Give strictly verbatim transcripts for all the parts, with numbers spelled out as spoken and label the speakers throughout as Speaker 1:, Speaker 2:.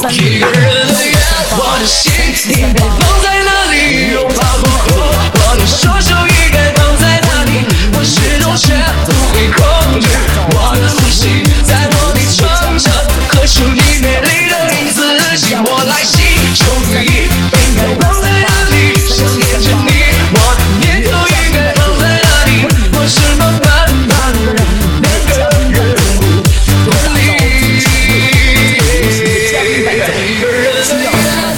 Speaker 1: 一个人的夜，我的心应该放在哪里？又怕过后，我的双手应该放在哪里？我始终却不会控制我的呼吸，在我的床上喝出你美丽的名字，请我来袭，终于应该放在哪里？想念着你，我的念头应该放在哪里？我是否办法让两个人不分离？一个人的夜。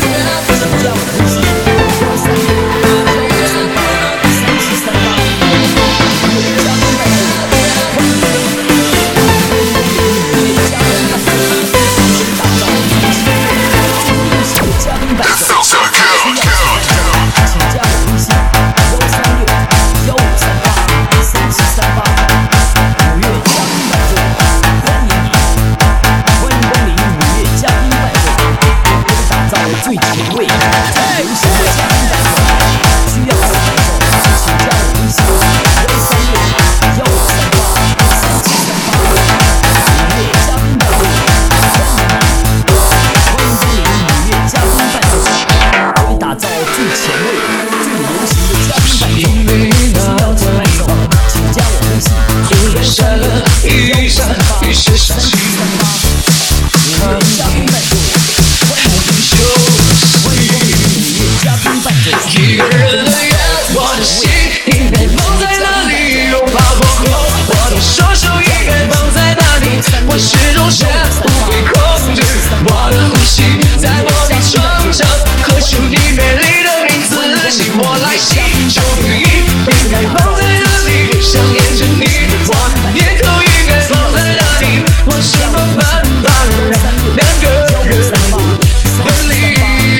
Speaker 1: 一个人的夜，我的心应该放在哪里？拥抱过后，我的双手应该放在哪里？我始终却不会控制我的呼吸，在我的床上喝出你美丽的名字，请我来袭，终于应该放在哪里？想念着你，我的念头应该放在哪里？我是否办法让两个人分离？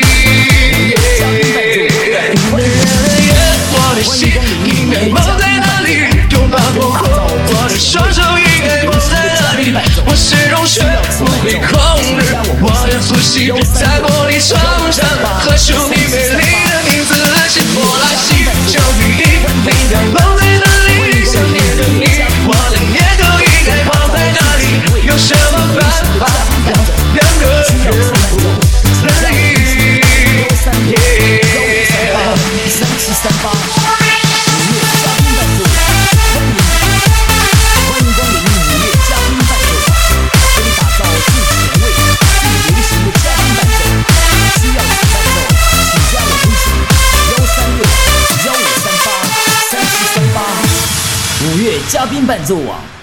Speaker 1: 应该放在哪里？拥抱过后，我的双手应该放在哪里？我始终却不会控制我的呼吸，在玻璃窗上喝出你美丽的名字，请我来袭，终于应该放在哪里？想念着你，我的念头应该放在哪里？有什么办法让两个人不分离？三七三八。嘉宾伴奏啊！